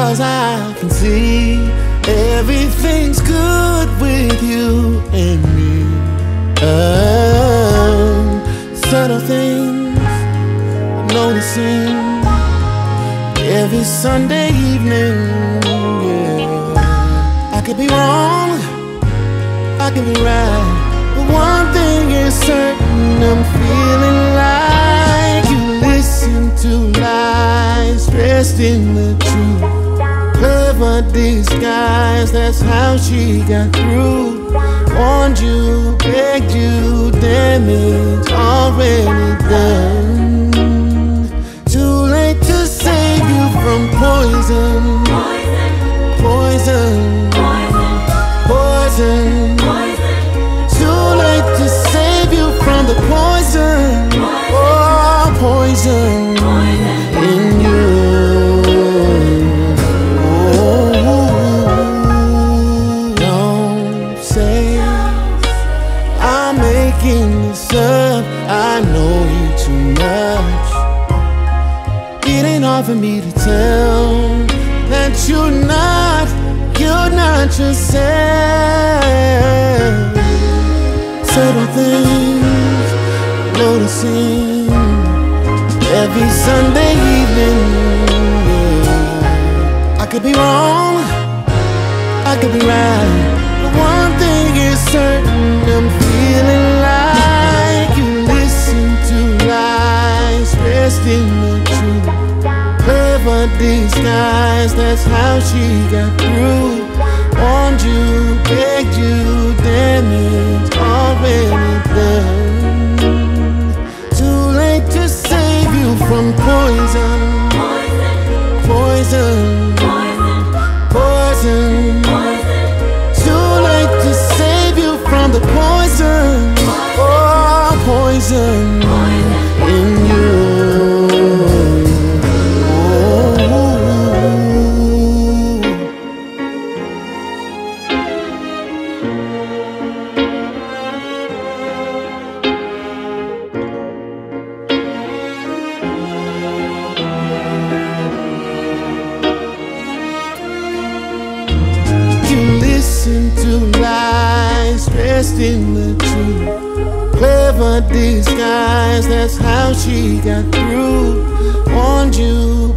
'cause I can see everything's good with you and me. Subtle things I'm noticing every Sunday evening. Yeah, I could be wrong, I could be right, but one thing is certain, I'm feeling like you listen to lies dressed in the truth. Clever disguise, that's how she got through. Warned you, begged you, damage already done. Too late to save you from poison. Poison, poison, poison. Too late to save you from the poison. Oh, poison in you. I know you too much. It ain't hard for me to tell that you're not yourself. Subtle things noticing every Sunday evening. Yeah. I could be wrong, I could be right, but one thing is certain, I'm feeling like you listen to lies dressed in the truth. Clever disguise, that's how she got through. Warned you, begged you, damage already done. Too late to save you from poison. Poison, poison, poison. Too late to save you from the poison. Oh, poison in you. To lies dressed in the truth. Clever disguise, that's how she got through. Warned you,